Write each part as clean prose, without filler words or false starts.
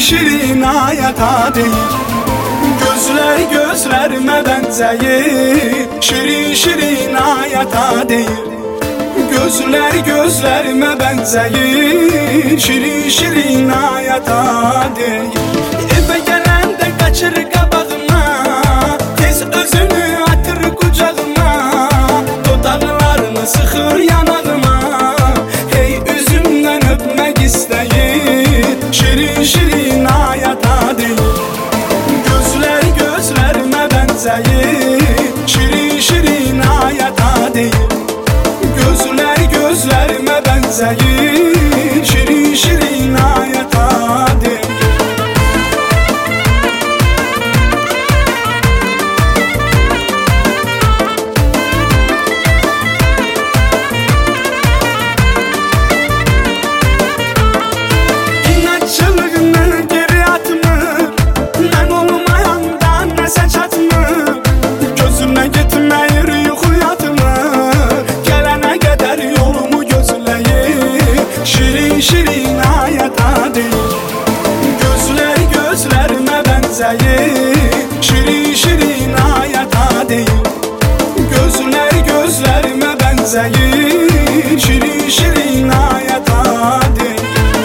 şirin hayata değil. Gözler gözlerime benzeyir, şirin şirin hayata değil. Gözler gözlerime benzeyir, şirin şirin hayata değil. Eve gelende kaçır kabağıma, tez özünü atır kucağıma, dudaklarını sıxır yanağıma. Hey üzümden öpmek isteyir, şirin şirin hayata değil. Gözler gözlerime benzeyir, şirin şirin hayata değil. Gözler gözlerime benzeyir, şirin şirin hayata değil. İnatçılığını geri atmır, ben olmayandan ne sen çatmır. Gözüme gitmeyir yuxu yatmır, gelene kadar yolumu gözleyir, şirin şirin hayata değil. Gözler gözlerime benzeyir, şirin şirin hayata değil. Gözler gözlerime benzeyir, şirin şirin hayata değil.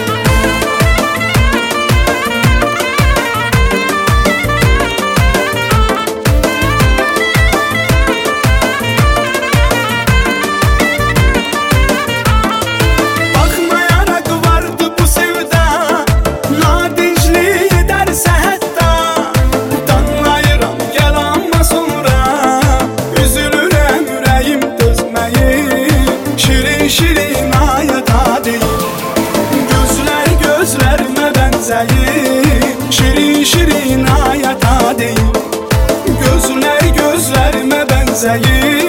Bakmayarak vardı bu sevda, nadinçliği derse hatta. Utanmayıram gel amma sonra, üzülürem yüreğim dözmeyir, şirin şirin hayata değil. Gözler gözlerime benzeyir, şirin şirin hayata değil. Gözler gözlerime benzeyir,